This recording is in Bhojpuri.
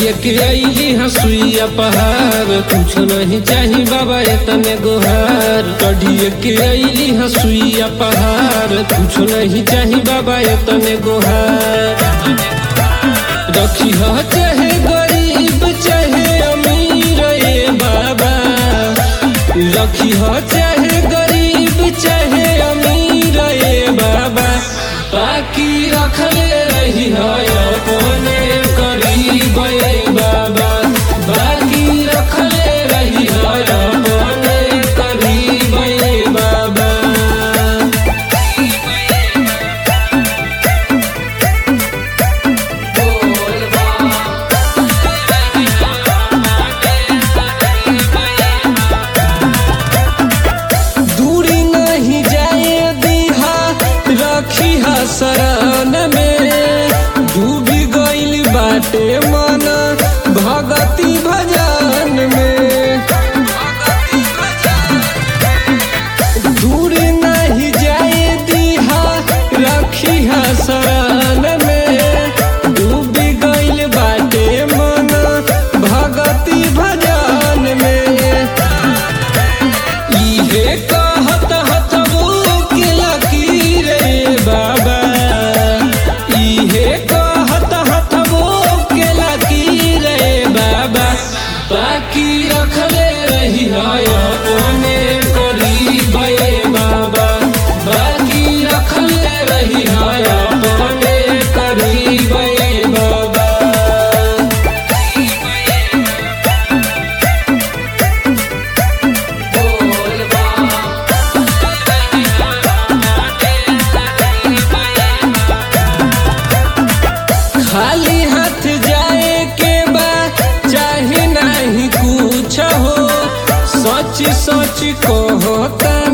चढ़िए के अइली हसुइया पहाड़, कुछ नहीं चाही बाबा एतने गोहार। चढ़िए के अइली हसुइया पहाड़, कुछ नहीं चाही बाबा एतने गोहार। रखी हो चाहे गरीब चाहे अमीर ए बाबा, रखी हो चाहे गरीब चाहे अमीर ए बाबा, बाकी रखले रही हो अपने करीब ए बाबा, बाकी रखले रही हो अपने करीब ए बाबा। दूरी नहीं जाए दीहा रखी शरण में, डूबी गइल बाटे मन भगति भजन में। दूरी नहीं जाए दीहा रखी शरण में, डूबी गइल बाटे मन भगति भजन में। इहे कहत हथबू के लकीर रे बाबा, इहे कहत हथबू के लकीर रे बाबा, बाकी रखले रही है अपने करीब ए बाबा, बाकी रखले रही है अपने करीब ए बाबा। खाली हाथ जाए के बा चाहे नहीं कुछ हो, सच सच कहता